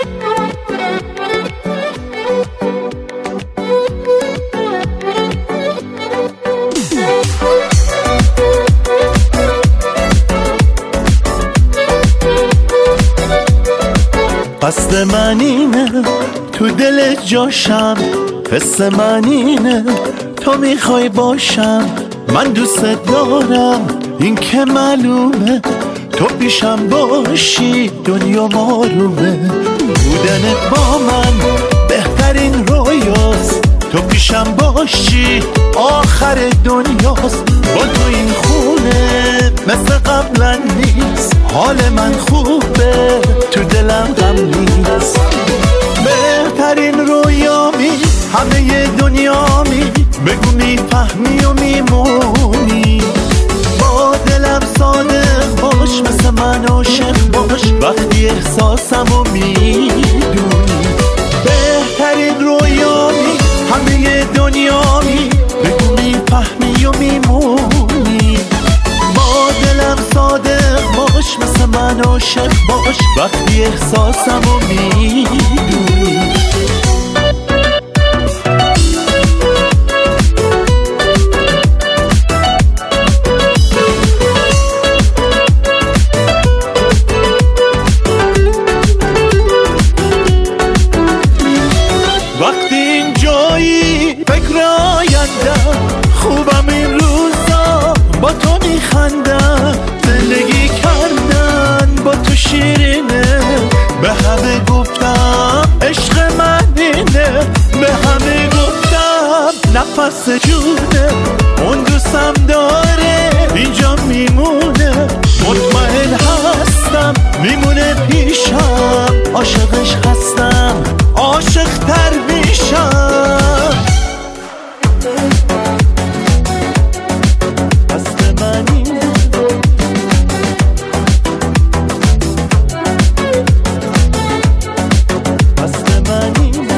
قصد من اینه تو دل جاشم، حس من اینه تو میخوای باشم. من دوست دارم این که معلومه، تو پیشم باشی دنیا آرومه. بودنت با من بهترین رویاست، تو پیشم باشی آخر دنیاست. با تو این خونه مثل قبلا نیست، حال من خوبه تو دلم غم نیست. بهترین رویامی همه دنیامی، بگو میفهمی و میمونی. با دلم صادق باش، مثل من عاشق باش وقتی احساسمو میدونی. بهترین رویامی همه دنیامی، بگو میفهمی و میمونی. با دلم صادق باش، مثل من عاشق باش وقتی احساسمو میدونی. وقتی اینجایی فکر آیندم، خوبم این روزا با تو میخندم. زندگی کردن با تو شیرینه، به همه گفتم عشق من اینه. به همه گفتم نفس جونه، اون دوستم داره اینجا میمونه. مطمئن هستم میمونه پیشم، عاشقش هستم عاشق تر میشم. قصد من اینه، قصد من اینه.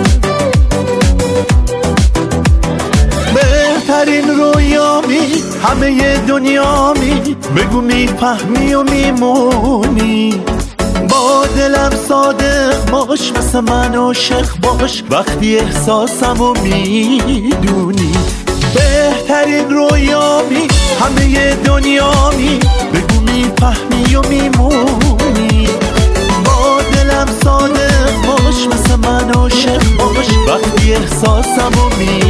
بهترین رویامی همه دنیامی، بگو میفهمی و میمونی. با دلم صادق باش، مثل من عاشق باش وقتی احساسمو میدونی. بهترین رویامی همه دنیامی، بگو میفهمی و میمونی. با دلم صادق باش، مثل من عاشق باش وقتی احساسمو میدونی.